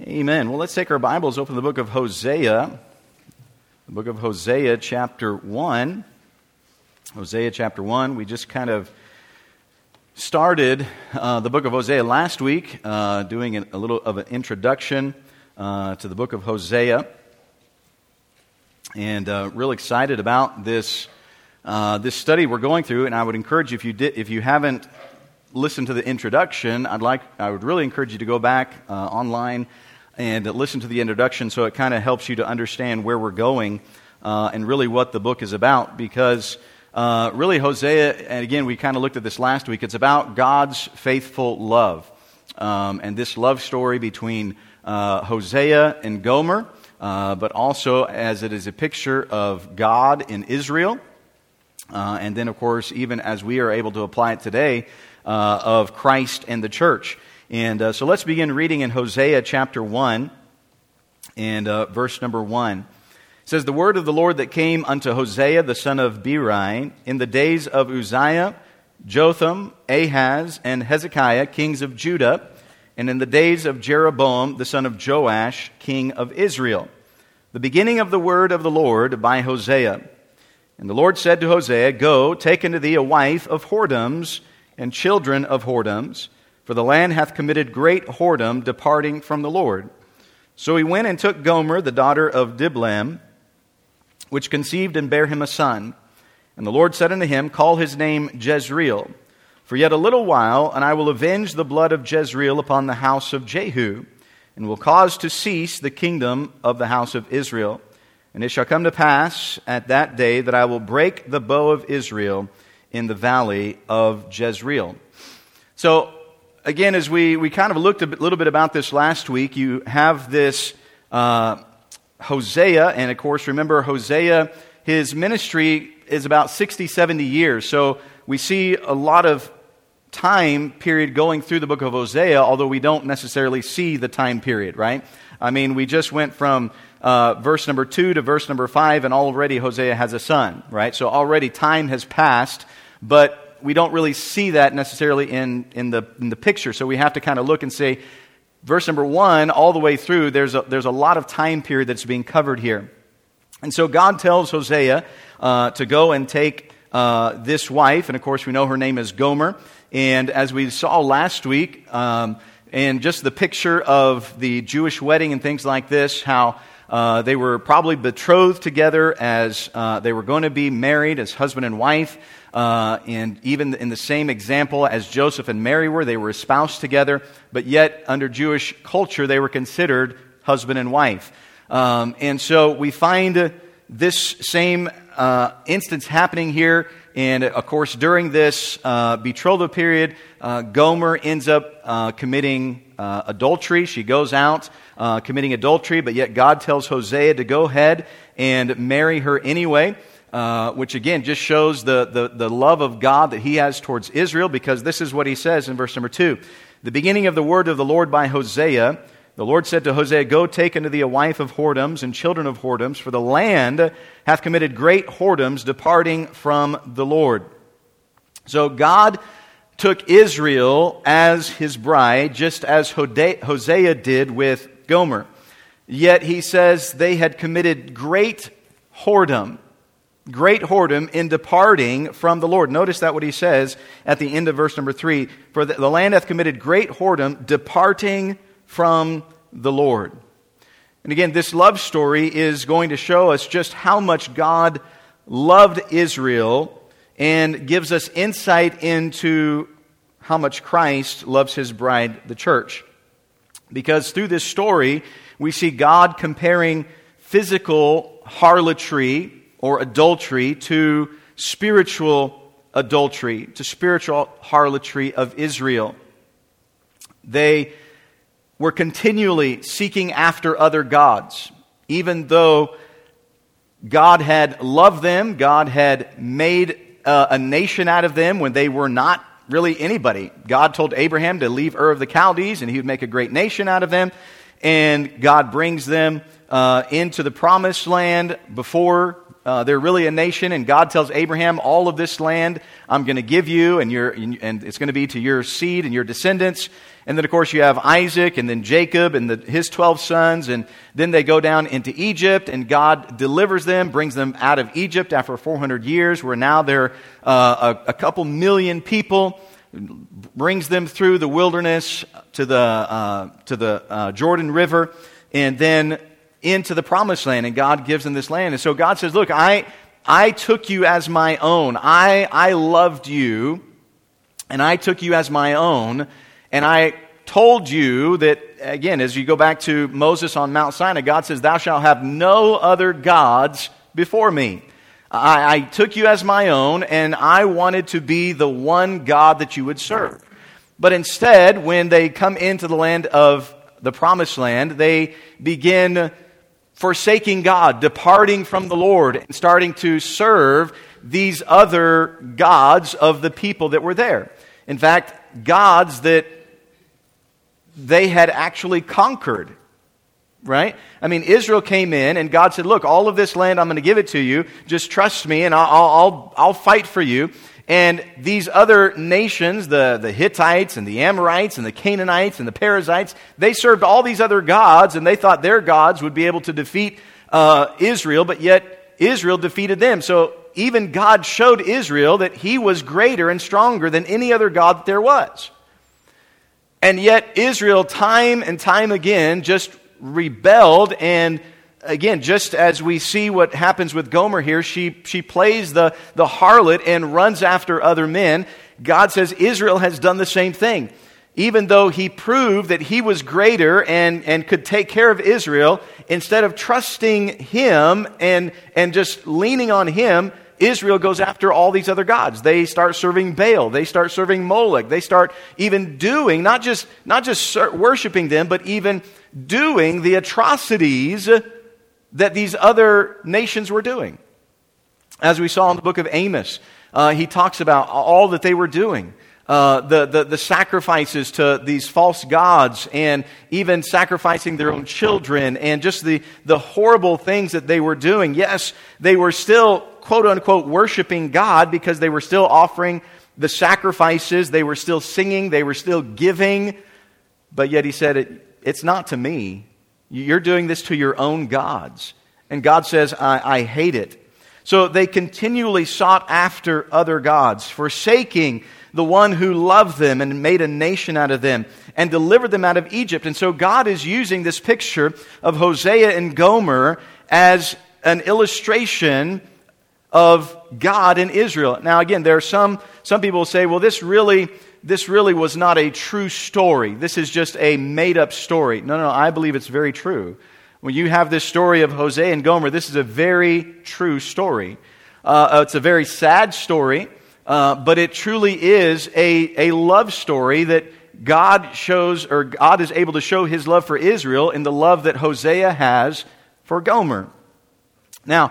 Amen. Well, let's take our Bibles, open the book of Hosea. The book of Hosea, chapter 1. Hosea, chapter 1. We just kind of started the book of Hosea last week, doing a little of an introduction to the book of Hosea. And real excited about this study we're going through. And I would encourage you, if you haven't listened to the introduction, I would really encourage you to go back online and listen to the introduction, so it kind of helps you to understand where we're going and really what the book is about. Because really Hosea, and again we kind of looked at this last week, it's about God's faithful love. And this love story between Hosea and Gomer, but also as it is a picture of God in Israel. And then of course, even as we are able to apply it today, of Christ and the church. And so let's begin reading in Hosea chapter 1 and verse number 1. It says, "The word of the Lord that came unto Hosea the son of Beeri in the days of Uzziah, Jotham, Ahaz, and Hezekiah, kings of Judah, and in the days of Jeroboam the son of Joash, king of Israel. The beginning of the word of the Lord by Hosea. And the Lord said to Hosea, Go, take unto thee a wife of whoredoms and children of whoredoms, for the land hath committed great whoredom, departing from the Lord. So he went and took Gomer, the daughter of Diblaim, which conceived and bare him a son. And the Lord said unto him, Call his name Jezreel. For yet a little while, and I will avenge the blood of Jezreel upon the house of Jehu, and will cause to cease the kingdom of the house of Israel. And it shall come to pass at that day that I will break the bow of Israel in the valley of Jezreel." So, again, as we kind of looked a little bit about this last week, you have this Hosea, and of course, remember Hosea, his ministry is about 60, 70 years. So we see a lot of time period going through the book of Hosea, although we don't necessarily see the time period, right? I mean, we just went from verse number 2 to verse number 5, and already Hosea has a son, right? So already time has passed, but we don't really see that necessarily in the picture. So we have to kind of look and say, verse number 1 all the way through, there's a lot of time period that's being covered here. And so God tells Hosea to go and take this wife, and of course we know her name is Gomer. And as we saw last week, and just the picture of the Jewish wedding and things like this, how they were probably betrothed together as they were going to be married as husband and wife. And even in the same example as Joseph and Mary were, they were espoused together. But yet, under Jewish culture, they were considered husband and wife. And so we find this same instance happening here. And of course, during this betrothal period, Gomer ends up committing adultery. She goes out committing adultery, but yet God tells Hosea to go ahead and marry her anyway, which again just shows the love of God that He has towards Israel, because this is what He says in verse number 2. "The beginning of the word of the Lord by Hosea. The Lord said to Hosea, Go take unto thee a wife of whoredoms and children of whoredoms, for the land hath committed great whoredoms, departing from the Lord." So God took Israel as His bride, just as Hosea did with Gomer. Yet He says they had committed great whoredom in departing from the Lord. Notice that what He says at the end of verse number 3, "For the land hath committed great whoredom, departing from the Lord." And again, this love story is going to show us just how much God loved Israel and gives us insight into how much Christ loves His bride, the church. Because through this story, we see God comparing physical harlotry or adultery to spiritual adultery, to spiritual harlotry of Israel. They were continually seeking after other gods. Even though God had loved them, God had made a nation out of them when they were not really anybody. God told Abraham to leave Ur of the Chaldees and He would make a great nation out of them. And God brings them into the promised land before they're really a nation, and God tells Abraham, all of this land I'm going to give you, and it's going to be to your seed and your descendants. And then, of course, you have Isaac and then Jacob and his 12 sons. And then they go down into Egypt, and God delivers them, brings them out of Egypt after 400 years, where now they're a couple million people, brings them through the wilderness to the Jordan River, and then into the promised land. And God gives them this land. And so God says, look, I took you as my own. I loved you, and I took you as my own. And I told you that, again, as you go back to Moses on Mount Sinai, God says, thou shalt have no other gods before me. I took you as my own, and I wanted to be the one God that you would serve. But instead, when they come into the land of the promised land, they begin forsaking God, departing from the Lord, and starting to serve these other gods of the people that were there. In fact, gods that they had actually conquered, right? I mean, Israel came in, and God said, look, all of this land, I'm going to give it to you. Just trust me, and I'll fight for you. And these other nations, the Hittites and the Amorites and the Canaanites and the Perizzites, they served all these other gods, and they thought their gods would be able to defeat Israel, but yet Israel defeated them. So even God showed Israel that he was greater and stronger than any other god that there was. And yet Israel, time and time again, just rebelled. And again, just as we see what happens with Gomer here, she plays the harlot and runs after other men. God says Israel has done the same thing. Even though he proved that he was greater and could take care of Israel, instead of trusting him and just leaning on him, Israel goes after all these other gods. They start serving Baal. They start serving Molech. They start even doing, not just worshiping them, but even doing the atrocities that these other nations were doing. As we saw in the book of Amos, he talks about all that they were doing. The sacrifices to these false gods, and even sacrificing their own children, and just the horrible things that they were doing. Yes, they were still, quote unquote, worshiping God, because they were still offering the sacrifices, they were still singing, they were still giving, but yet he said, it's not to me. You're doing this to your own gods. And God says, I hate it. So they continually sought after other gods, forsaking the one who loved them and made a nation out of them and delivered them out of Egypt. And so God is using this picture of Hosea and Gomer as an illustration of God in Israel. Now again, there are some people who say, well, this really was not a true story. This is just a made-up story. No, I believe it's very true. When you have this story of Hosea and Gomer, this is a very true story. It's a very sad story, but it truly is a love story that God shows, or God is able to show his love for Israel in the love that Hosea has for Gomer. Now,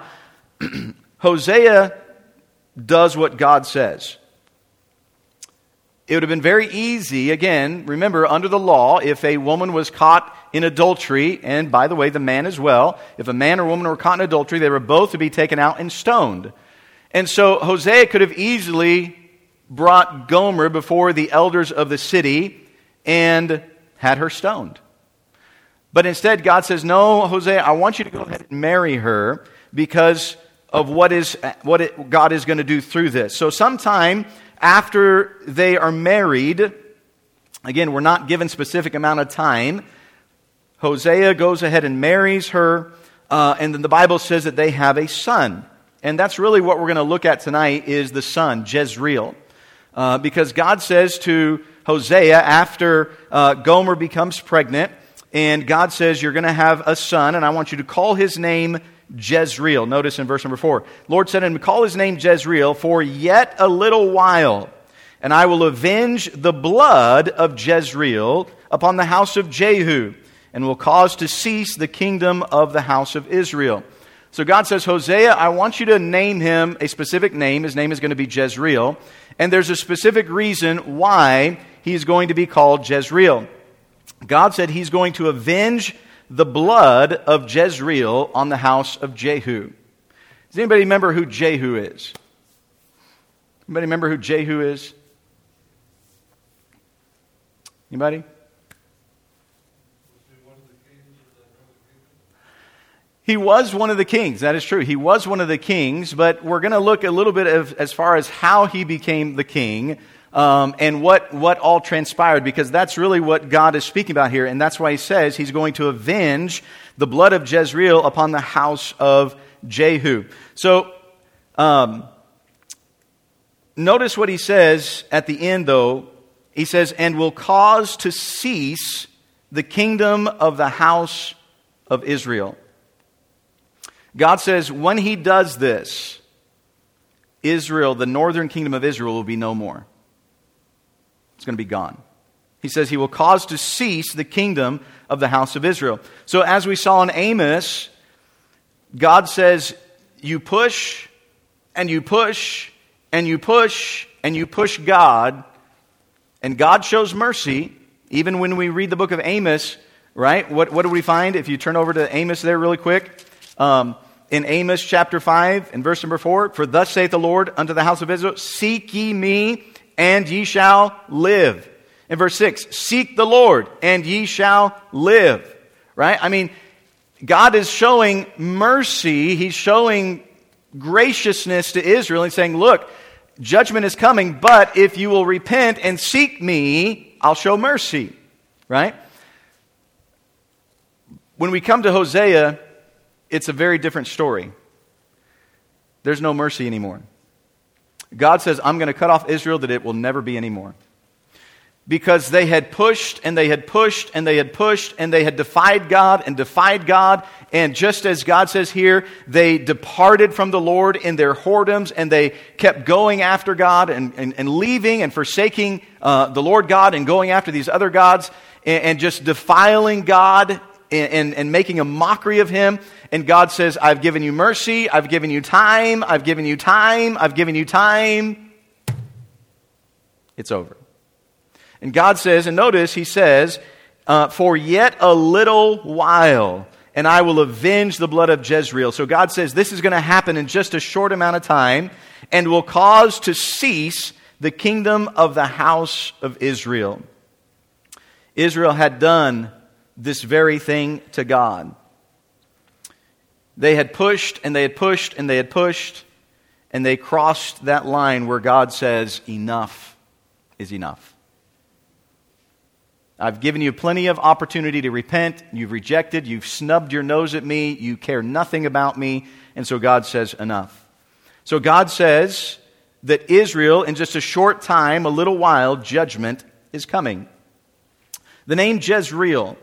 Hosea does what God says. It would have been very easy, again, remember, under the law, if a woman was caught in adultery, and by the way, the man as well, if a man or woman were caught in adultery, they were both to be taken out and stoned. And so Hosea could have easily brought Gomer before the elders of the city and had her stoned. But instead, God says, no, Hosea, I want you to go ahead and marry her because of what God is going to do through this. So sometime after they are married, again, we're not given specific amount of time, Hosea goes ahead and marries her, and then the Bible says that they have a son. And that's really what we're going to look at tonight, is the son, Jezreel. Because God says to Hosea, after Gomer becomes pregnant, and God says, you're going to have a son, and I want you to call his name Jezreel. Notice in verse number 4. Lord said unto him, call his name Jezreel, for yet a little while, and I will avenge the blood of Jezreel upon the house of Jehu, and will cause to cease the kingdom of the house of Israel. So God says, Hosea, I want you to name him a specific name. His name is going to be Jezreel. And there's a specific reason why he's going to be called Jezreel. God said he's going to avenge the blood of Jezreel on the house of Jehu. Does anybody remember who Jehu is? Anybody remember who Jehu is? Anybody? He was one of the kings. That is true. He was one of the kings, but we're going to look a little bit as far as how he became the king and what all transpired, because that's really what God is speaking about here, and that's why he says he's going to avenge the blood of Jezreel upon the house of Jehu. So, notice what he says at the end, though. He says, and will cause to cease the kingdom of the house of Israel. God says when he does this, Israel, the northern kingdom of Israel, will be no more. It's going to be gone. He says he will cause to cease the kingdom of the house of Israel. So as we saw in Amos, God says you push and you push and you push and you push God, and God shows mercy. Even when we read the book of Amos, right? What do we find? If you turn over to Amos there really quick. In Amos chapter 5 and verse number 4, for thus saith the Lord unto the house of Israel, seek ye me, and ye shall live. In verse 6, seek the Lord, and ye shall live. Right? I mean, God is showing mercy. He's showing graciousness to Israel and saying, look, judgment is coming, but if you will repent and seek me, I'll show mercy. Right? When we come to Hosea, it's a very different story. There's no mercy anymore. God says, I'm going to cut off Israel that it will never be anymore. Because they had pushed and they had pushed and they had pushed and they had defied God and defied God. And just as God says here, they departed from the Lord in their whoredoms and they kept going after God and leaving and forsaking the Lord God and going after these other gods and just defiling God and making a mockery of him. And God says, I've given you mercy, I've given you time, I've given you time, I've given you time. It's over. And God says, and notice he says, for yet a little while, and I will avenge the blood of Jezreel. So God says this is going to happen in just a short amount of time and will cause to cease the kingdom of the house of Israel. Israel had done this very thing to God. They had pushed and they had pushed and they had pushed, and they crossed that line where God says, enough is enough. I've given you plenty of opportunity to repent. You've rejected. You've snubbed your nose at me. You care nothing about me. And so God says, enough. So God says that Israel, in just a short time, a little while, judgment is coming. The name Jezreel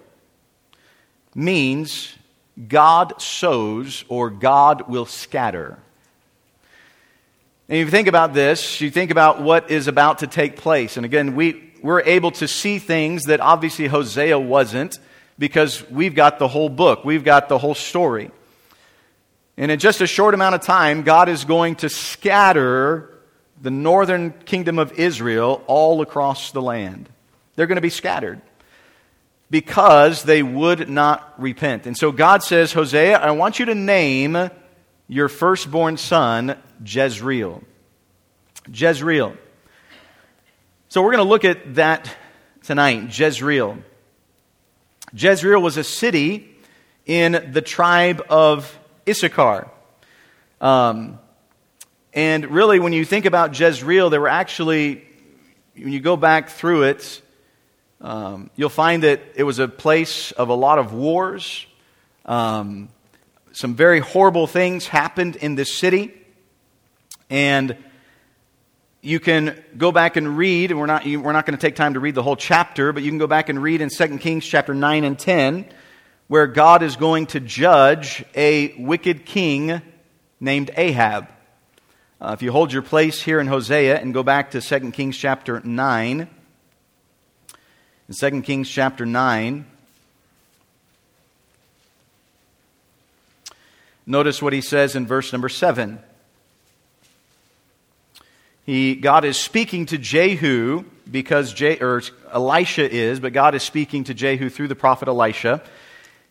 means God sows, or God will scatter. And if you think about this, you think about what is about to take place. And again, we're able to see things that obviously Hosea wasn't, because we've got the whole book. We've got the whole story. And in just a short amount of time, God is going to scatter the northern kingdom of Israel all across the land. They're going to be scattered because they would not repent. And so God says, Hosea, I want you to name your firstborn son Jezreel. Jezreel. So we're going to look at that tonight, Jezreel. Jezreel was a city in the tribe of Issachar. And really, when you think about Jezreel, there were actually, when you go back through it, you'll find that it was a place of a lot of wars. Some very horrible things happened in this city. And you can go back and read, and we're not going to take time to read the whole chapter, but you can go back and read in 2 Kings chapter 9 and 10, where God is going to judge a wicked king named Ahab. If you hold your place here in Hosea and go back to 2 Kings chapter 9, in 2 Kings chapter 9, notice what he says in verse number 7. God is speaking to Jehu because Elisha is, but God is speaking to Jehu through the prophet Elisha.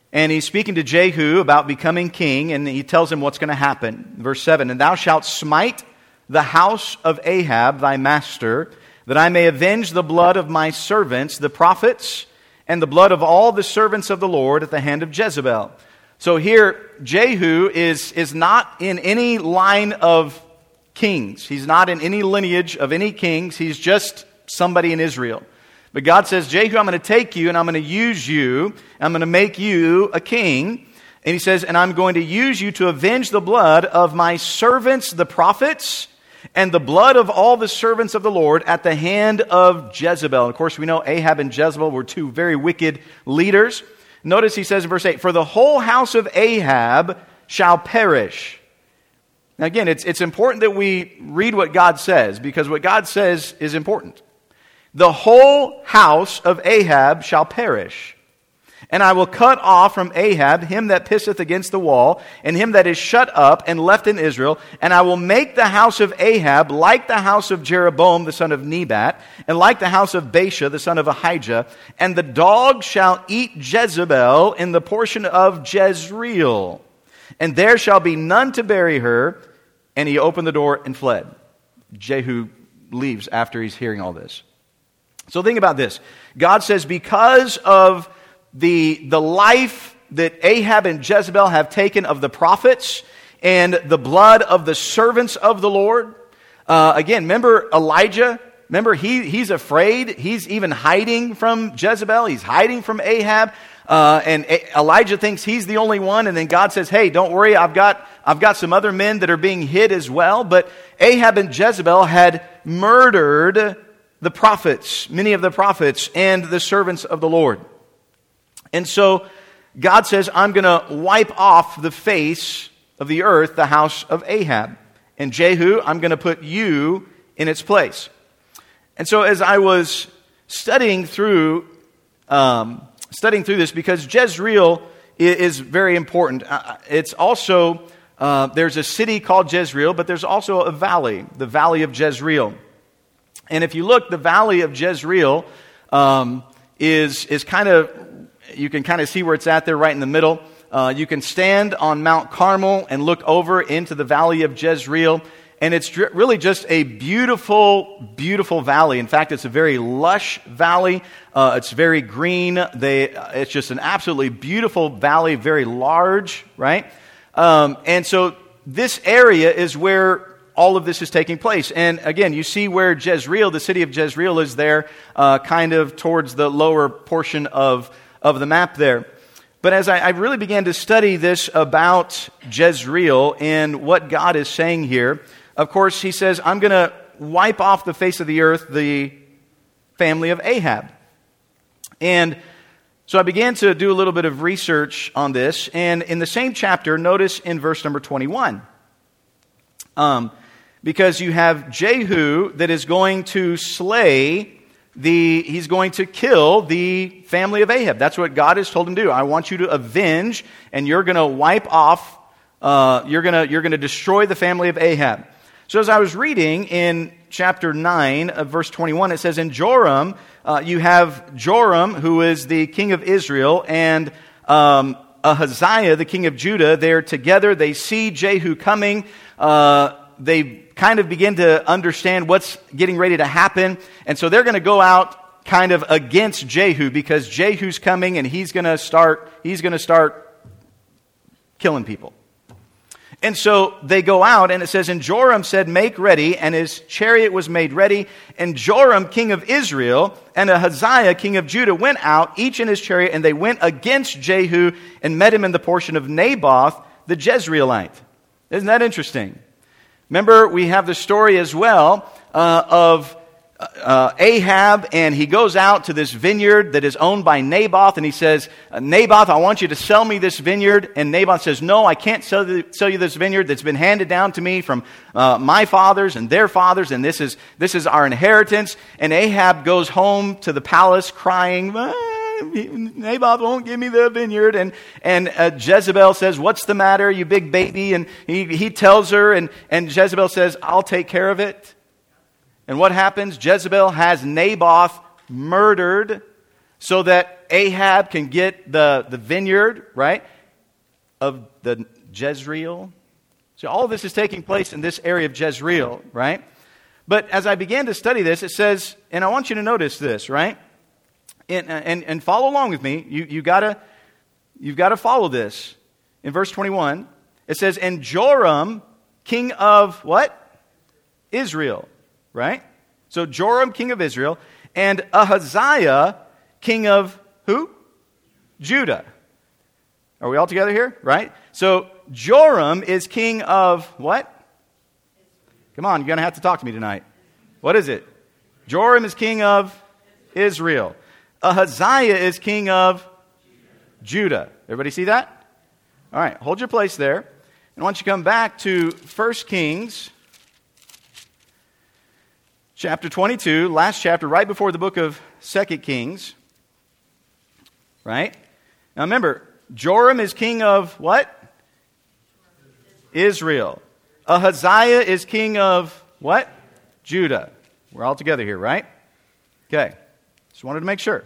And he's speaking to Jehu about becoming king, and he tells him what's going to happen. Verse 7, "And thou shalt smite the house of Ahab, thy master, that I may avenge the blood of my servants, the prophets, and the blood of all the servants of the Lord at the hand of Jezebel." So here, Jehu is not in any line of kings. He's not in any lineage of any kings. He's just somebody in Israel. But God says, Jehu, I'm going to take you and I'm going to use you. I'm going to make you a king. And he says, and I'm going to use you to avenge the blood of my servants, the prophets, and the blood of all the servants of the Lord at the hand of Jezebel. And of course, we know Ahab and Jezebel were two very wicked leaders. Notice he says in verse 8, "For the whole house of Ahab shall perish." Now again, it's important that we read what God says, because what God says is important. "The whole house of Ahab shall perish. And I will cut off from Ahab him that pisseth against the wall, and him that is shut up and left in Israel. And I will make the house of Ahab like the house of Jeroboam the son of Nebat, and like the house of Baasha the son of Ahijah. And the dog shall eat Jezebel in the portion of Jezreel. And there shall be none to bury her." And he opened the door and fled. Jehu leaves after he's hearing all this. So think about this. God says, because of the life that Ahab and Jezebel have taken of the prophets and the blood of the servants of the Lord. Again, remember Elijah? Remember, he's afraid. He's even hiding from Jezebel. He's hiding from Ahab. And Elijah thinks he's the only one. And then God says, hey, don't worry. I've got some other men that are being hid as well. But Ahab and Jezebel had murdered the prophets, many of the prophets, and the servants of the Lord. And so God says, I'm going to wipe off the face of the earth, the house of Ahab. And Jehu, I'm going to put you in its place. And so as I was studying through this, because Jezreel is very important. It's also, there's a city called Jezreel, but there's also a valley, the valley of Jezreel. And if you look, the valley of Jezreel is kind of, you can kind of see where it's at there right in the middle. You can stand on Mount Carmel and look over into the valley of Jezreel. And it's really just a beautiful, beautiful valley. In fact, it's a very lush valley. It's very green. It's just an absolutely beautiful valley, very large, right? And so this area is where all of this is taking place. And again, you see where Jezreel, the city of Jezreel, is there, kind of towards the lower portion of the map there. But as I really began to study this about Jezreel and what God is saying here, of course, he says, I'm going to wipe off the face of the earth the family of Ahab. And so I began to do a little bit of research on this. And in the same chapter, notice in verse number 21, because you have Jehu that is going to he's going to kill the family of Ahab. That's what God has told him to do. I want you to avenge, and you're going to wipe off, you're going to destroy the family of Ahab. So as I was reading in chapter 9 of verse 21, it says, in Joram, you have Joram, who is the king of Israel, and Ahaziah, the king of Judah. They're together. They see Jehu coming. They kind of begin to understand what's getting ready to happen. And so they're going to go out kind of against Jehu, because Jehu's coming and he's going to start killing people. And so they go out, and it says, and Joram said, make ready, and his chariot was made ready. And Joram, king of Israel, and Ahaziah, king of Judah, went out, each in his chariot, and they went against Jehu and met him in the portion of Naboth, the Jezreelite. Isn't that interesting? Remember, we have the story as well of Ahab, and he goes out to this vineyard that is owned by Naboth, and he says, Naboth, I want you to sell me this vineyard. And Naboth says, no, I can't sell you this vineyard that's been handed down to me from my fathers and their fathers, and this is our inheritance. And Ahab goes home to the palace crying, Naboth won't give me the vineyard. And Jezebel says, what's the matter, you big baby? And he tells her, and Jezebel says, I'll take care of it. And what happens? Jezebel has Naboth murdered so that Ahab can get the vineyard, right, of the Jezreel. So all of this is taking place in this area of Jezreel, right? But as I began to study this, it says, and I want you to notice this, right? And follow along with me. You've got to follow this. In verse 21, it says, and Joram, king of what? Israel, right? So Joram, king of Israel, and Ahaziah, king of who? Judah. Are we all together here? Right? So Joram is king of what? Come on, you're going to have to talk to me tonight. What is it? Joram is king of Israel. Ahaziah is king of Judah. Everybody see that? All right, hold your place there. And once you come back to 1 Kings chapter 22, last chapter, right before the book of 2 Kings. Right? Now remember, Joram is king of what? Israel. Ahaziah is king of what? Judah. We're all together here, right? Okay. Just wanted to make sure.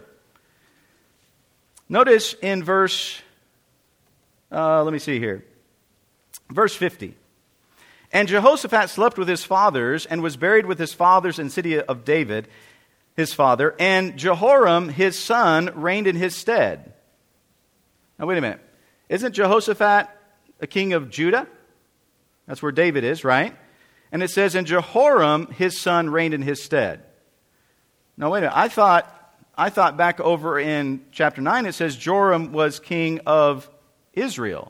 Notice in verse, let me see here. Verse 50. And Jehoshaphat slept with his fathers and was buried with his fathers in the city of David, his father. And Jehoram, his son, reigned in his stead. Now wait a minute. Isn't Jehoshaphat a king of Judah? That's where David is, right? And it says, and Jehoram, his son, reigned in his stead. Now wait a minute. I thought back over in chapter 9 it says Joram was king of Israel.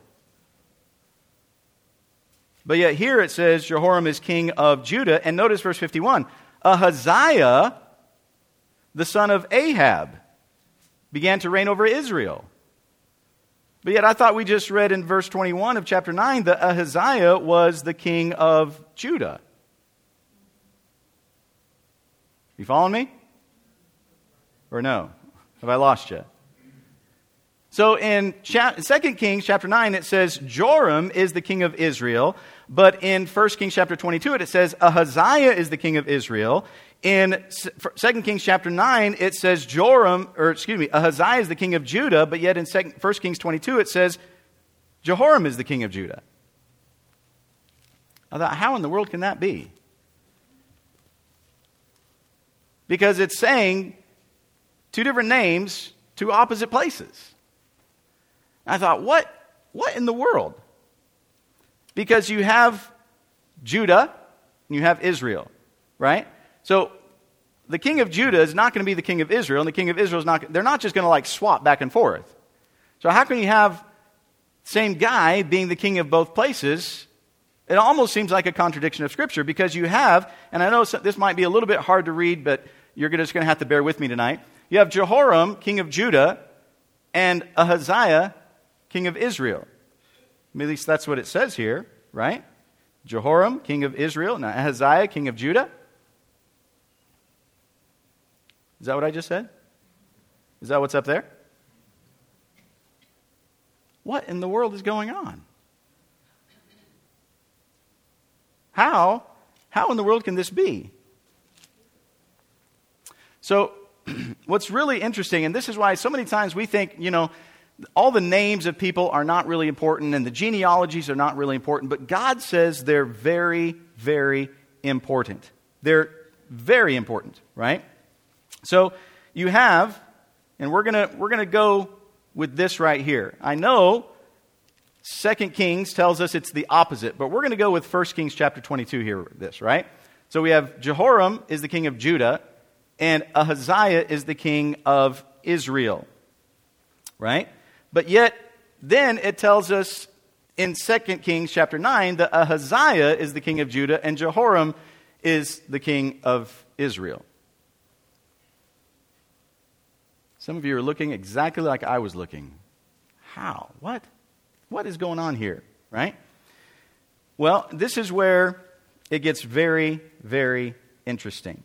But yet here it says Jehoram is king of Judah. And notice verse 51. Ahaziah, the son of Ahab, began to reign over Israel. But yet I thought we just read in verse 21 of chapter 9 that Ahaziah was the king of Judah. You following me? Or no? Have I lost you? So in 2 Kings chapter 9 it says Joram is the king of Israel. But in 1 Kings chapter 22 it says Ahaziah is the king of Israel. In 2 Kings chapter 9 it says Ahaziah is the king of Judah. But yet in 1 Kings 22 it says Jehoram is the king of Judah. I thought, how in the world can that be? Because it's saying two different names, two opposite places. I thought, what in the world? Because you have Judah and you have Israel, right? So the king of Judah is not going to be the king of Israel, and the king of Israel is not, they're not just going to like swap back and forth. So how can you have the same guy being the king of both places? It almost seems like a contradiction of Scripture, because you have, and I know this might be a little bit hard to read, but you're just going to have to bear with me tonight. You have Jehoram, king of Judah, and Ahaziah, king of Israel. At least that's what it says here, right? Jehoram, king of Israel, and Ahaziah, king of Judah. Is that what I just said? Is that what's up there? What in the world is going on? How in the world can this be? So, what's really interesting, and this is why so many times we think, all the names of people are not really important and the genealogies are not really important, but God says they're very, very important. They're very important, right? So you have, and we're gonna go with this right here. I know 2 Kings tells us it's the opposite, but we're going to go with 1 Kings chapter 22 here with this, right? So we have Jehoram is the king of Judah, and Ahaziah is the king of Israel, right? But yet, then it tells us in 2 Kings chapter 9 that Ahaziah is the king of Judah and Jehoram is the king of Israel. Some of you are looking exactly like I was looking. How? What? What is going on here, right? Well, this is where it gets very, very interesting.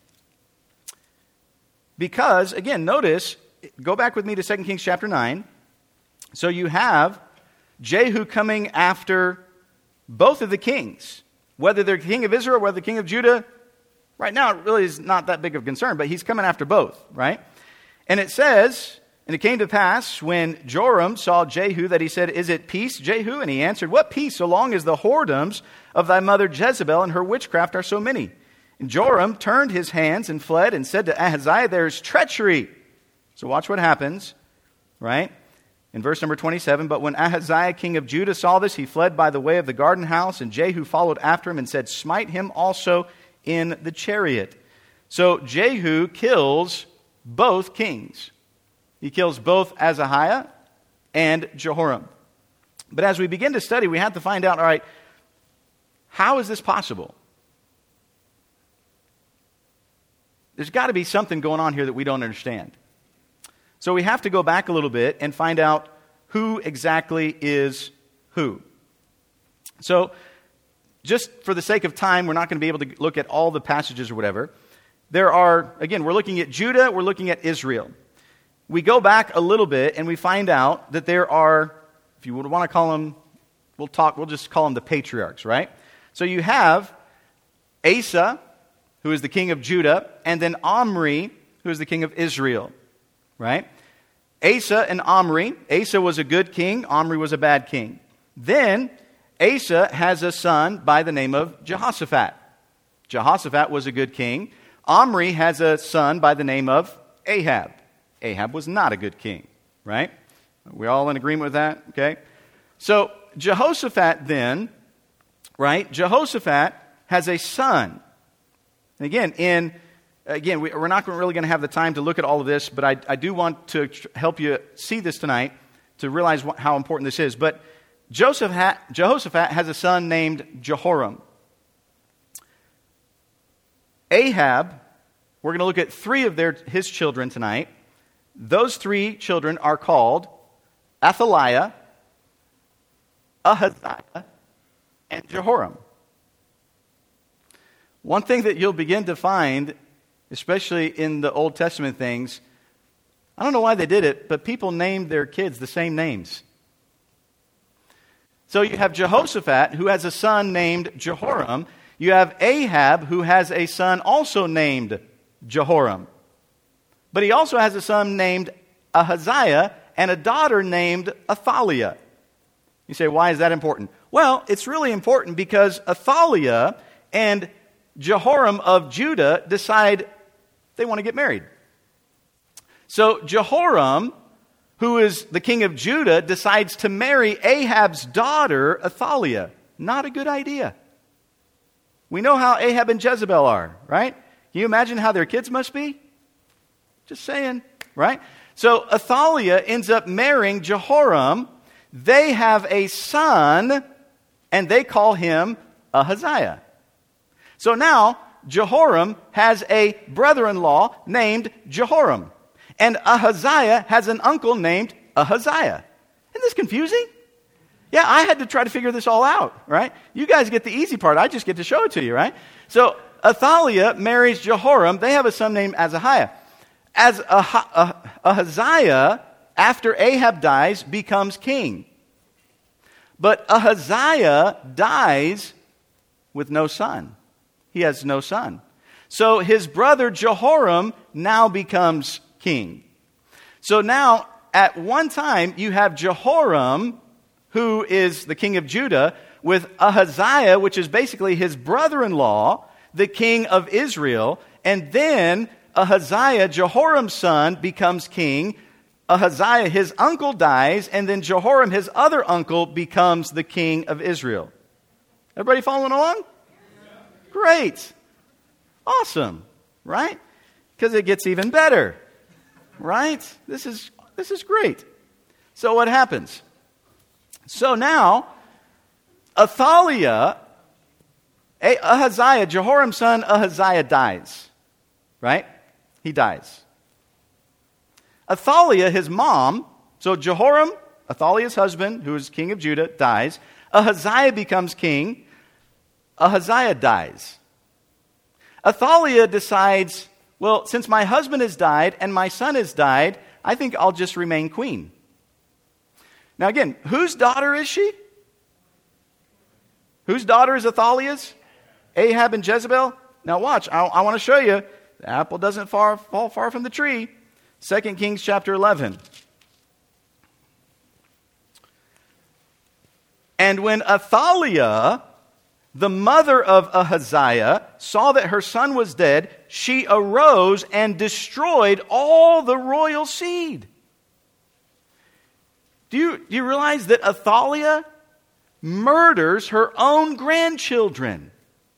Because, again, notice, go back with me to 2 Kings chapter 9. So you have Jehu coming after both of the kings. Whether they're king of Israel, whether the king of Judah, right now it really is not that big of a concern, but he's coming after both, right? And it says And it came to pass when Joram saw Jehu that he said, "Is it peace, Jehu?" And he answered, "What peace, so long as the whoredoms of thy mother Jezebel and her witchcraft are so many?" And Joram turned his hands and fled and said to Ahaziah, "There's treachery." So watch what happens, right? In verse number 27, "But when Ahaziah, king of Judah, saw this, he fled by the way of the garden house, and Jehu followed after him and said, 'Smite him also in the chariot.'" So Jehu kills both kings. He kills both Ahaziah and Jehoram. But as we begin to study, we have to find out, all right, how is this possible? There's got to be something going on here that we don't understand. So we have to go back a little bit and find out who exactly is who. So just for the sake of time, we're not going to be able to look at all the passages or whatever. There are, again, we're looking at Judah, we're looking at Israel. We go back a little bit and we find out that there are, if you would want to call them, we'll just call them the patriarchs, right? So you have Asa, who is the king of Judah, and then Omri, who is the king of Israel, right? Asa and Omri. Asa was a good king, Omri was a bad king. Then Asa has a son by the name of Jehoshaphat. Jehoshaphat was a good king. Omri has a son by the name of Ahab. Ahab was not a good king, right? Are we all in agreement with that? Okay. So Jehoshaphat then, right? Jehoshaphat has a son. And again, we're not really going to have the time to look at all of this, but I do want to help you see this tonight to realize how important this is. But Jehoshaphat has a son named Jehoram. Ahab, we're going to look at three of his children tonight. Those three children are called Athaliah, Ahaziah, and Jehoram. One thing that you'll begin to find, especially in the Old Testament things, I don't know why they did it, but people named their kids the same names. So you have Jehoshaphat, who has a son named Jehoram. You have Ahab, who has a son also named Jehoram. But he also has a son named Ahaziah and a daughter named Athaliah. You say, why is that important? Well, it's really important because Athaliah and Jehoram of Judah decide they want to get married. So Jehoram, who is the king of Judah, decides to marry Ahab's daughter, Athaliah. Not a good idea. We know how Ahab and Jezebel are, right? Can you imagine how their kids must be? Just saying, right? So Athaliah ends up marrying Jehoram. They have a son, and they call him Ahaziah. So now, Jehoram has a brother-in-law named Jehoram. And Ahaziah has an uncle named Ahaziah. Isn't this confusing? Yeah, I had to try to figure this all out, right? You guys get the easy part. I just get to show it to you, right? So Athaliah marries Jehoram. They have a son named Ahaziah. As Ahaziah, after Ahab dies, becomes king. But Ahaziah dies with no son. He has no son. So his brother Jehoram now becomes king. So now, at one time, you have Jehoram, who is the king of Judah, with Ahaziah, which is basically his brother-in-law, the king of Israel. And then Ahaziah, Jehoram's son, becomes king. Ahaziah, his uncle, dies. And then Jehoram, his other uncle, becomes the king of Israel. Everybody following along? Great. Awesome. Right? Because it gets even better. Right? This is great. So what happens? So now, Athaliah, Ahaziah, Jehoram's son Ahaziah dies. Right? He dies. Athaliah, his mom, so Jehoram, Athaliah's husband, who is king of Judah, dies. Ahaziah becomes king. Ahaziah dies. Athaliah decides, well, since my husband has died and my son has died, I think I'll just remain queen. Now again, whose daughter is she? Whose daughter is Athaliah's? Ahab and Jezebel? Now watch, I want to show you. The apple doesn't fall far from the tree. 2 Kings chapter 11. And when Athaliah, the mother of Ahaziah, saw that her son was dead, she arose and destroyed all the royal seed. Do you realize that Athaliah murders her own grandchildren?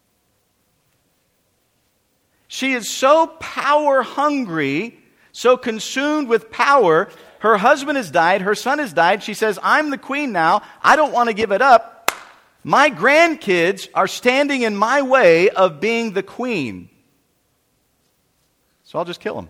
She is so power hungry, so consumed with power. Her husband has died, her son has died. She says, I'm the queen now. I don't want to give it up. My grandkids are standing in my way of being the queen. So I'll just kill them.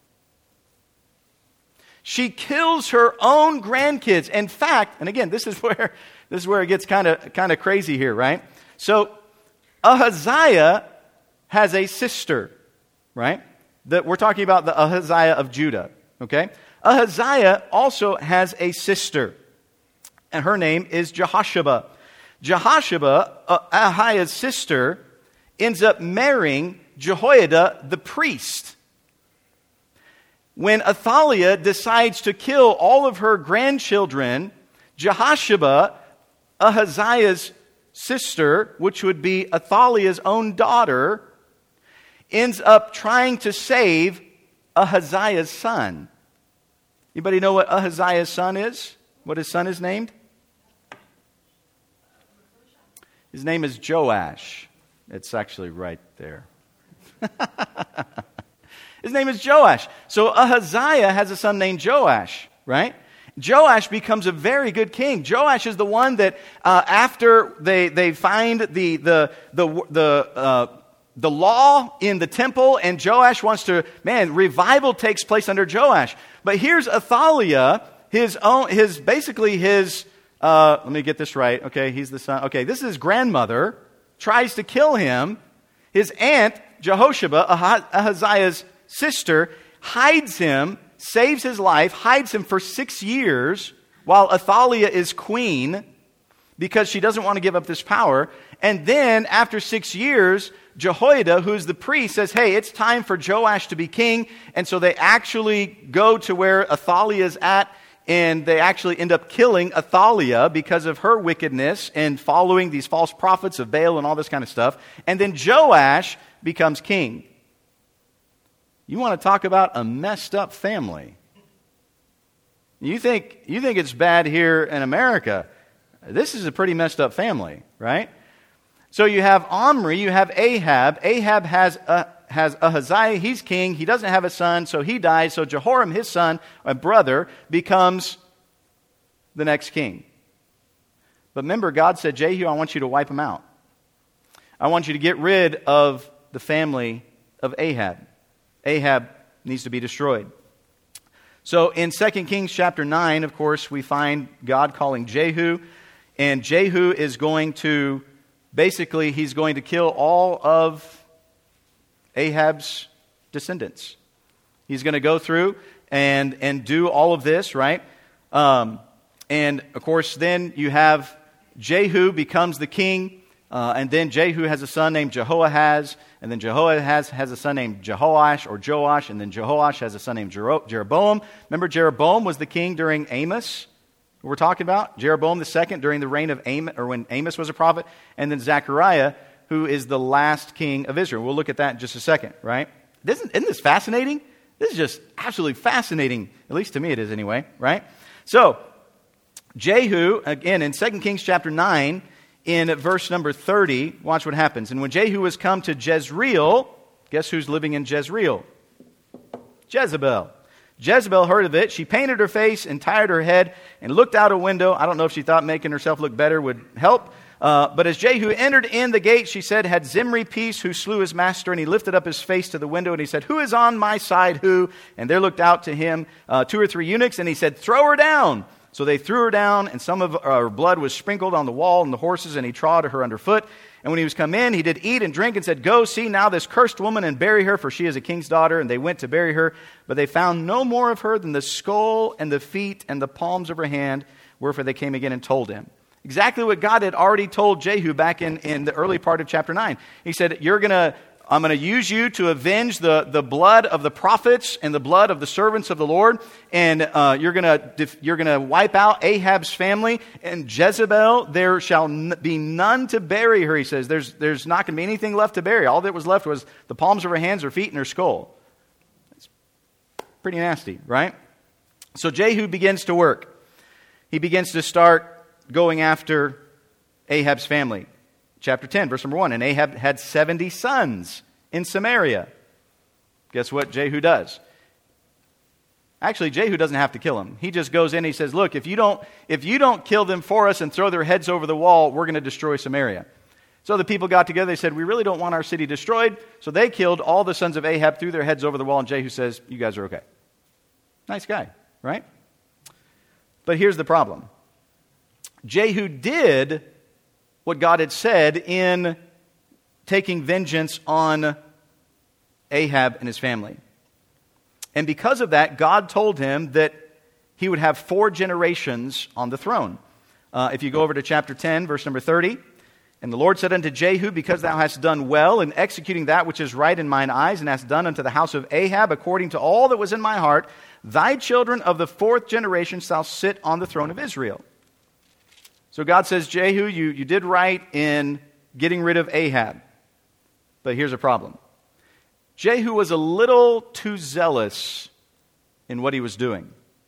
She kills her own grandkids. In fact, and again, this is where it gets kind of crazy here, right? So Ahaziah has a sister, right? We're talking about the Ahaziah of Judah, okay? Ahaziah also has a sister, and her name is Jehosheba. Jehosheba, Ahiah's sister, ends up marrying Jehoiada the priest. When Athaliah decides to kill all of her grandchildren, Jehosheba, Ahaziah's sister, which would be Athaliah's own daughter, ends up trying to save Ahaziah's son. Anybody know what Ahaziah's son is? What his son is named? His name is Joash. It's actually right there. His name is Joash. So Ahaziah has a son named Joash, right? Joash becomes a very good king. Joash is the one that after they find the law in the temple, and Joash wants to, revival takes place under Joash. But here's Athaliah, let me get this right. Okay, he's the son. Okay, this is his grandmother, tries to kill him. His aunt, Jehosheba, Ahaziah's sister, hides him, saves his life, hides him for 6 years while Athaliah is queen because she doesn't want to give up this power. And then after 6 years, Jehoiada, who's the priest, says, hey, it's time for Joash to be king. And so they actually go to where Athaliah is at, and they actually end up killing Athaliah because of her wickedness and following these false prophets of Baal and all this kind of stuff. And then Joash becomes king. You want to talk about a messed up family. You think it's bad here in America. This is a pretty messed up family, right? So you have Omri, you have Ahab. Ahab has Ahaziah, he's king. He doesn't have a son, so he dies. So Jehoram, his son, a brother, becomes the next king. But remember, God said, Jehu, I want you to wipe them out. I want you to get rid of the family of Ahab. Ahab needs to be destroyed. So in 2 Kings chapter 9, of course, we find God calling Jehu. And Jehu is going to, basically, he's going to kill all of Ahab's descendants. He's going to go through and do all of this, right? And, of course, then you have Jehu becomes the king. And then Jehu has a son named Jehoahaz, and then Jehoahaz has a son named Jehoash or Joash, and then Jehoash has a son named Jeroboam. Remember, Jeroboam was the king during Amos, who we're talking about? Jeroboam the second during the reign of Amos, or when Amos was a prophet, and then Zechariah, who is the last king of Israel. We'll look at that in just a second, right? Isn't this fascinating? This is just absolutely fascinating, at least to me it is anyway, right? So, Jehu, again, in 2 Kings chapter 9, in verse number 30, watch what happens. And when Jehu was come to Jezreel, guess who's living in Jezreel? Jezebel. Jezebel heard of it. She painted her face and tied her head and looked out a window. I don't know if she thought making herself look better would help. But as Jehu entered in the gate, she said, had Zimri peace, who slew his master? And he lifted up his face to the window and he said, who is on my side, who? And there looked out to him 2 or 3 eunuchs, and he said, throw her down. So they threw her down, and some of her blood was sprinkled on the wall and the horses, and he trod her underfoot. And when he was come in, he did eat and drink, and said, go, see now this cursed woman, and bury her, for she is a king's daughter. And they went to bury her, but they found no more of her than the skull and the feet and the palms of her hand, wherefore they came again and told him. Exactly what God had already told Jehu back in the early part of chapter 9. He said, you're going to I'm going to use you to avenge the blood of the prophets and the blood of the servants of the Lord. And you're going to wipe out Ahab's family. And Jezebel, there shall be none to bury her, he says. There's not going to be anything left to bury. All that was left was the palms of her hands, her feet, and her skull. It's pretty nasty, right? So Jehu begins to work. He begins to start going after Ahab's family. Chapter 10, verse number 1. And Ahab had 70 sons in Samaria. Guess what Jehu does? Actually, Jehu doesn't have to kill them. He just goes in and he says, look, if you don't kill them for us and throw their heads over the wall, we're going to destroy Samaria. So the people got together. They said, we really don't want our city destroyed. So they killed all the sons of Ahab, threw their heads over the wall, and Jehu says, you guys are okay. Nice guy, right? But here's the problem. Jehu did what God had said in taking vengeance on Ahab and his family. And because of that, God told him that he would have 4 generations on the throne. If you go over to chapter 10, verse number 30, and the Lord said unto Jehu, because thou hast done well in executing that which is right in mine eyes, and hast done unto the house of Ahab according to all that was in my heart, thy children of the 4th generation shall sit on the throne of Israel. So God says, Jehu, you did right in getting rid of Ahab. But here's a problem. Jehu was a little too zealous in what he was doing.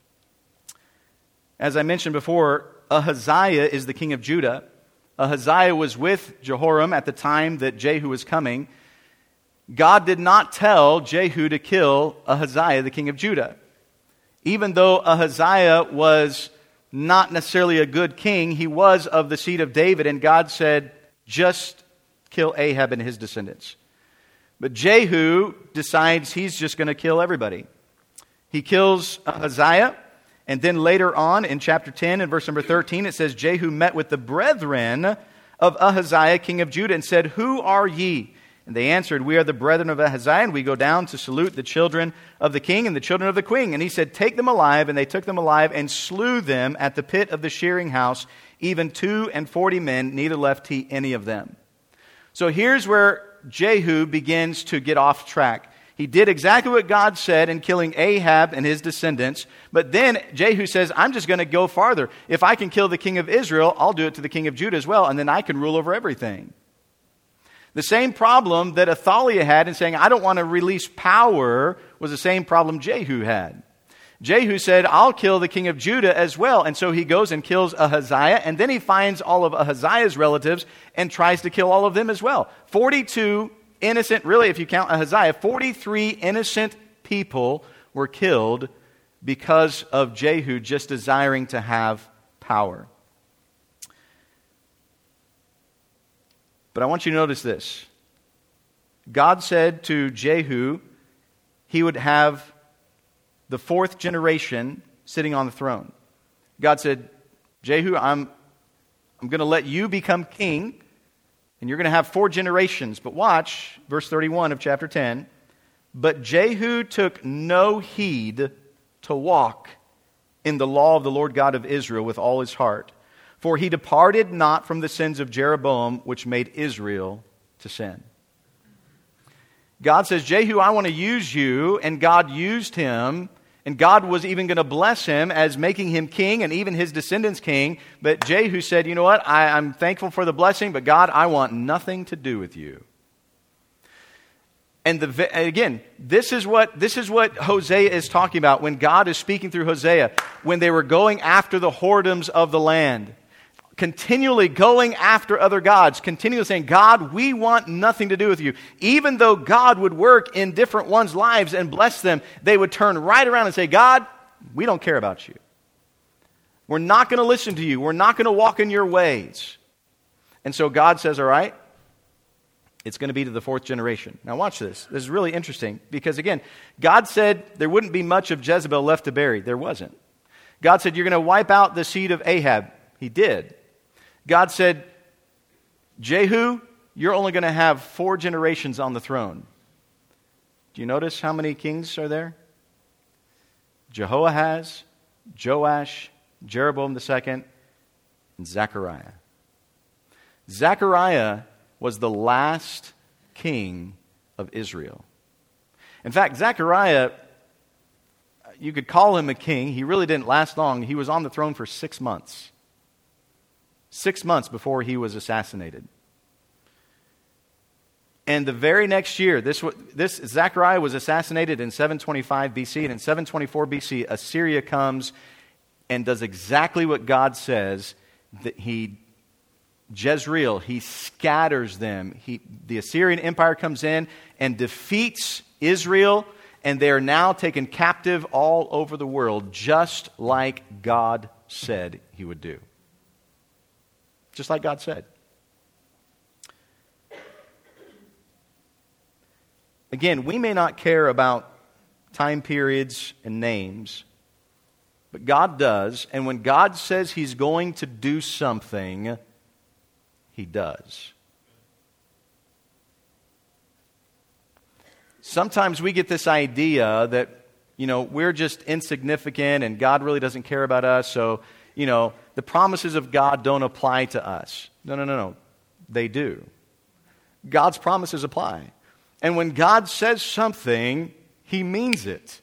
As I mentioned before, Ahaziah is the king of Judah. Ahaziah was with Jehoram at the time that Jehu was coming. God did not tell Jehu to kill Ahaziah, the king of Judah. Even though Ahaziah was not necessarily a good king, he was of the seed of David, and God said, just kill Ahab and his descendants. But Jehu decides he's just going to kill everybody. He kills Ahaziah, and then later on in chapter 10 and verse number 13, it says, Jehu met with the brethren of Ahaziah, king of Judah, and said, who are ye? And they answered, we are the brethren of Ahaziah, and we go down to salute the children of the king and the children of the queen. And he said, take them alive. And they took them alive and slew them at the pit of the shearing house, even 42 men, neither left he any of them. So here's where Jehu begins to get off track. He did exactly what God said in killing Ahab and his descendants. But then Jehu says, I'm just going to go farther. If I can kill the king of Israel, I'll do it to the king of Judah as well, and then I can rule over everything. The same problem that Athaliah had in saying, I don't want to release power, was the same problem Jehu had. Jehu said, I'll kill the king of Judah as well. And so he goes and kills Ahaziah, and then he finds all of Ahaziah's relatives and tries to kill all of them as well. 42 innocent, really if you count Ahaziah, 43 innocent people were killed because of Jehu just desiring to have power. But I want you to notice this. God said to Jehu, he would have the 4th generation sitting on the throne. God said, Jehu, I'm going to let you become king, and you're going to have 4 generations. But watch, verse 31 of chapter 10. But Jehu took no heed to walk in the law of the Lord God of Israel with all his heart. For he departed not from the sins of Jeroboam, which made Israel to sin. God says, Jehu, I want to use you, and God used him, and God was even going to bless him as making him king and even his descendants king. But Jehu said, you know what, I'm thankful for the blessing, but God, I want nothing to do with you. And again, this is what Hosea is talking about when God is speaking through Hosea, when they were going after the whoredoms of the land. Continually going after other gods, continually saying, God, we want nothing to do with you. Even though God would work in different ones' lives and bless them, they would turn right around and say, God, we don't care about you. We're not going to listen to you. We're not going to walk in your ways. And so God says, all right, it's going to be to the 4th generation. Now watch this. This is really interesting because, again, God said there wouldn't be much of Jezebel left to bury. There wasn't. God said, you're going to wipe out the seed of Ahab. He did. God said, Jehu, you're only going to have 4 generations on the throne. Do you notice how many kings are there? Jehoahaz, Joash, Jeroboam II, and Zechariah. Zechariah was the last king of Israel. In fact, Zechariah, you could call him a king. He really didn't last long. He was on the throne for 6 months. 6 months before he was assassinated. And the very next year, this Zechariah was assassinated in 725 BC, and in 724 BC, Assyria comes and does exactly what God says. That Jezreel, he scatters them. The Assyrian Empire comes in and defeats Israel, and they are now taken captive all over the world, just like God said he would do. Just like God said. Again, we may not care about time periods and names, but God does. And when God says he's going to do something, he does. Sometimes we get this idea that, we're just insignificant and God really doesn't care about us, so, the promises of God don't apply to us. No. They do. God's promises apply. And when God says something, he means it.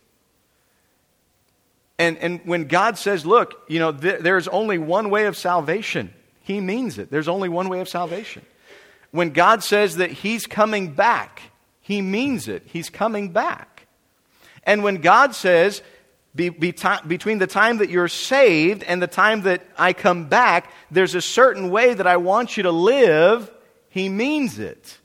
And when God says, look, there's only one way of salvation, he means it. There's only one way of salvation. When God says that he's coming back, he means it. He's coming back. And when God says, between the time that you're saved and the time that I come back, there's a certain way that I want you to live, he means it.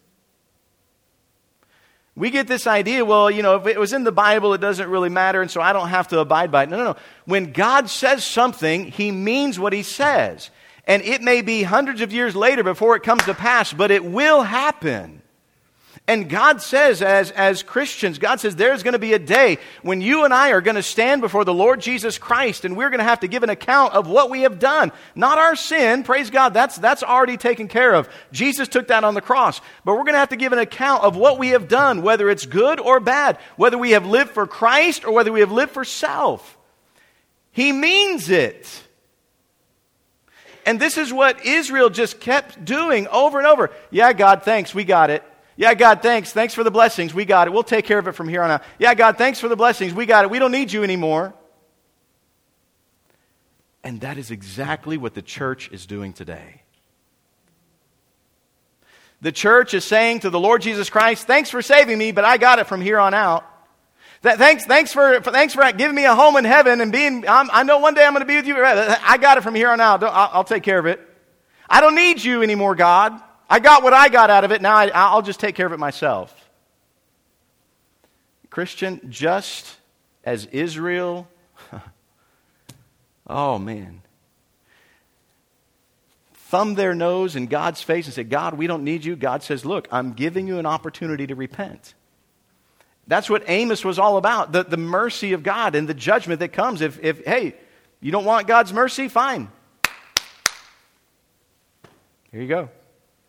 We get this idea, well, if it was in the Bible, it doesn't really matter, and so I don't have to abide by it. No. When God says something, he means what he says. And it may be hundreds of years later before it comes to pass, but it will happen. And God says, as Christians, God says there's going to be a day when you and I are going to stand before the Lord Jesus Christ, and we're going to have to give an account of what we have done. Not our sin, praise God, that's already taken care of. Jesus took that on the cross. But we're going to have to give an account of what we have done, whether it's good or bad, whether we have lived for Christ or whether we have lived for self. He means it. And this is what Israel just kept doing over and over. Yeah, God, thanks, we got it. Yeah, God, thanks. Thanks for the blessings. We got it. We'll take care of it from here on out. Yeah, God, thanks for the blessings. We got it. We don't need you anymore. And that is exactly what the church is doing today. The church is saying to the Lord Jesus Christ, thanks for saving me, but I got it from here on out. Thanks for giving me a home in heaven and I know one day I'm going to be with you. I got it from here on out. I'll take care of it. I don't need you anymore, God. I got what I got out of it. Now I'll just take care of it myself. Christian, just as Israel, oh man, thumbed their nose in God's face and said, God, we don't need you. God says, look, I'm giving you an opportunity to repent. That's what Amos was all about, the mercy of God and the judgment that comes. If hey, you don't want God's mercy, fine. Here you go.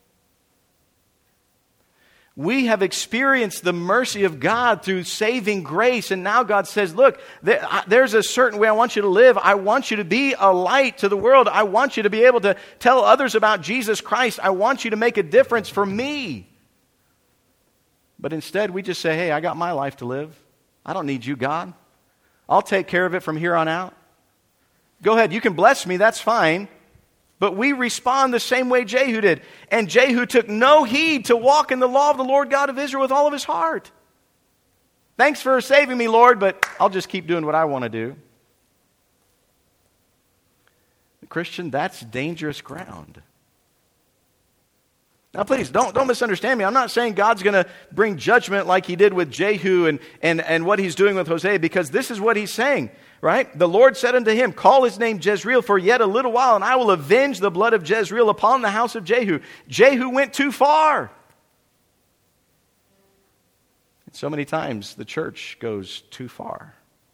We have experienced the mercy of God through saving grace, and now God says, look, there's a certain way I want you to live. I want you to be a light to the world. I want you to be able to tell others about Jesus Christ. I want you to make a difference for me. But instead, we just say, hey, I got my life to live. I don't need you, God. I'll take care of it from here on out. Go ahead, you can bless me, that's fine. But we respond the same way Jehu did. And Jehu took no heed to walk in the law of the Lord God of Israel with all of his heart. Thanks for saving me, Lord, but I'll just keep doing what I want to do. Christian, that's dangerous ground. Now, please, don't misunderstand me. I'm not saying God's going to bring judgment like he did with Jehu and what he's doing with Hosea, because this is what he's saying, right? The Lord said unto him, call his name Jezreel for yet a little while, and I will avenge the blood of Jezreel upon the house of Jehu. Jehu went too far. And so many times the church goes too far.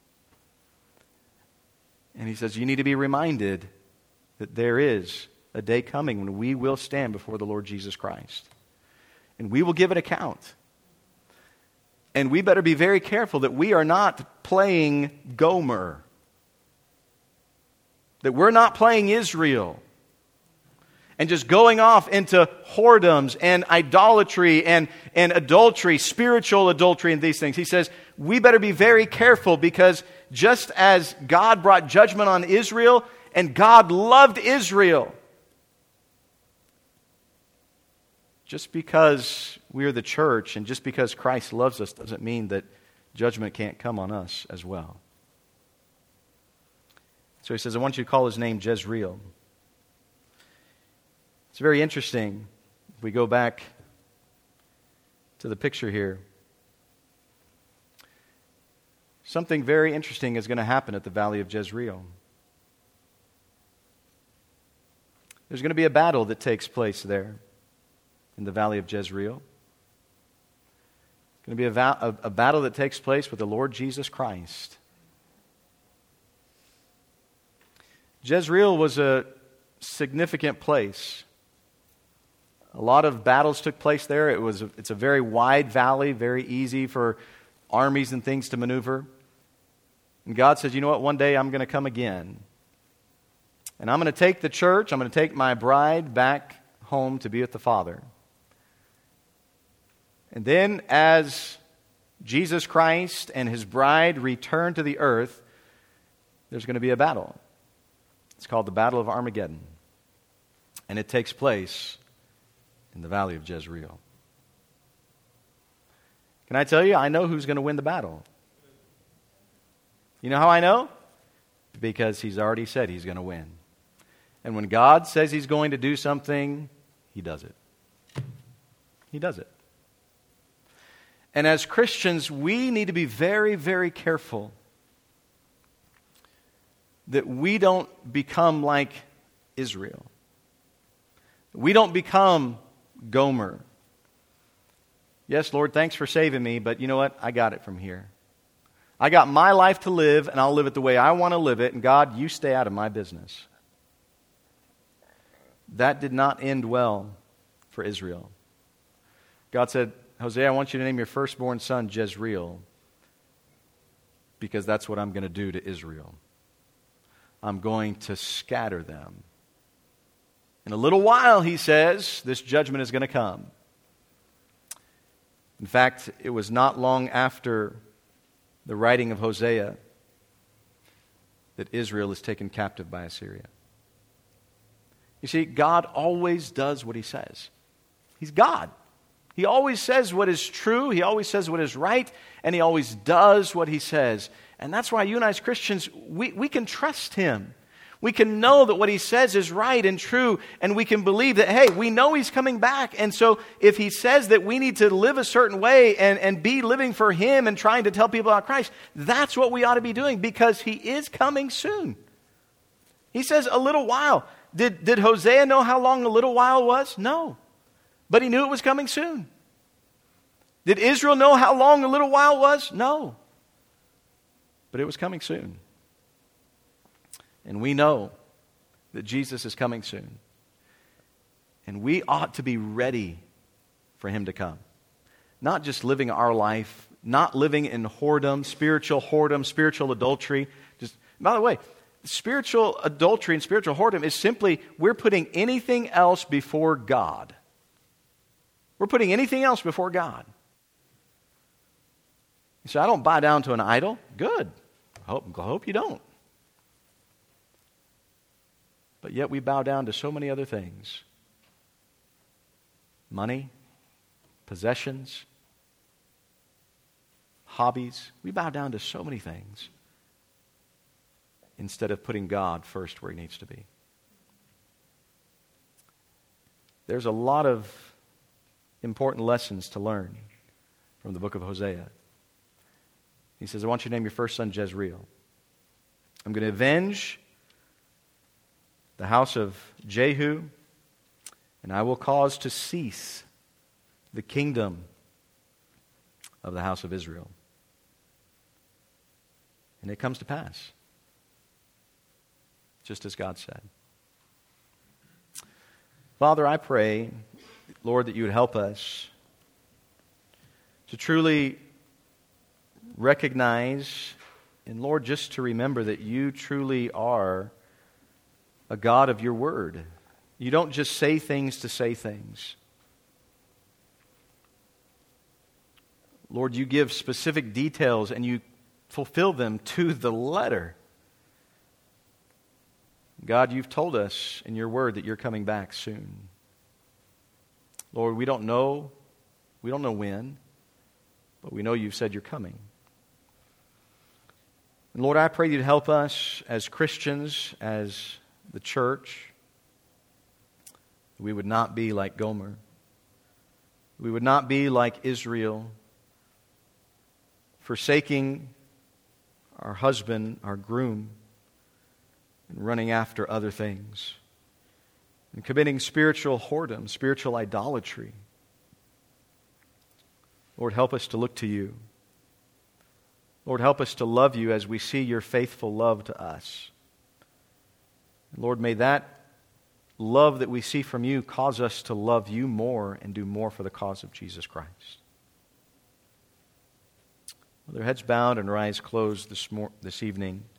And he says, you need to be reminded that there is a day coming when we will stand before the Lord Jesus Christ. And we will give an account. And we better be very careful that we are not playing Gomer. That we're not playing Israel. and just going off into whoredoms and idolatry and adultery, spiritual adultery and these things. He says, we better be very careful, because just as God brought judgment on Israel, and God loved Israel, just because we are the church and just because Christ loves us doesn't mean that judgment can't come on us as well. So he says, I want you to call his name Jezreel. It's very interesting. If we go back to the picture here, something very interesting is going to happen at the Valley of Jezreel. There's going to be a battle that takes place there in the Valley of Jezreel. It's going to be a battle that takes place with the Lord Jesus Christ. Jezreel was a significant place. A lot of battles took place there. It's a very wide valley, very easy for armies and things to maneuver. And God says, you know what, one day I'm going to come again. And I'm going to take the church, I'm going to take my bride back home to be with the Father. And then as Jesus Christ and his bride return to the earth, there's going to be a battle. It's called the Battle of Armageddon. And it takes place in the Valley of Jezreel. Can I tell you, I know who's going to win the battle. You know how I know? Because he's already said he's going to win. And when God says he's going to do something, he does it. He does it. And as Christians, we need to be very, very careful that we don't become like Israel. We don't become Gomer. Yes, Lord, thanks for saving me, but you know what? I got it from here. I got my life to live, and I'll live it the way I want to live it, and God, you stay out of my business. That did not end well for Israel. God said, Hosea, I want you to name your firstborn son Jezreel, because that's what I'm going to do to Israel. I'm going to scatter them. In a little while, he says, this judgment is going to come. In fact, it was not long after the writing of Hosea that Israel is taken captive by Assyria. You see, God always does what he says. He's God. He always says what is true, he always says what is right, and he always does what he says. And that's why you and I as Christians, we can trust him. We can know that what he says is right and true, and we can believe that, hey, we know he's coming back. And so if he says that we need to live a certain way and be living for him and trying to tell people about Christ, that's what we ought to be doing, because he is coming soon. He says a little while. Did Hosea know how long a little while was? No. But he knew it was coming soon. Did Israel know how long a little while was? No. But it was coming soon. And we know that Jesus is coming soon. And we ought to be ready for him to come. Not just living our life, not living in whoredom, spiritual adultery. By the way, spiritual adultery and spiritual whoredom is simply we're putting anything else before God. We're putting anything else before God. You say, I don't bow down to an idol. Good. I hope you don't. But yet we bow down to so many other things. Money, possessions, hobbies. We bow down to so many things instead of putting God first where he needs to be. There's a lot of important lessons to learn from the book of Hosea. He says, I want you to name your first son Jezreel. I'm going to avenge the house of Jehu, and I will cause to cease the kingdom of the house of Israel. And it comes to pass, just as God said. Father, I pray, Lord, that you would help us to truly recognize, and Lord, just to remember that you truly are a God of your word. You don't just say things to say things. Lord, you give specific details and you fulfill them to the letter. God, you've told us in your word that you're coming back soon. Lord, we don't know when, but we know you've said you're coming. And Lord, I pray you'd help us as Christians, as the church. We would not be like Gomer. We would not be like Israel, forsaking our husband, our groom, and running after other things, and committing spiritual whoredom, spiritual idolatry. Lord, help us to look to you. Lord, help us to love you as we see your faithful love to us. Lord, may that love that we see from you cause us to love you more and do more for the cause of Jesus Christ. With their heads bowed and their eyes closed this evening,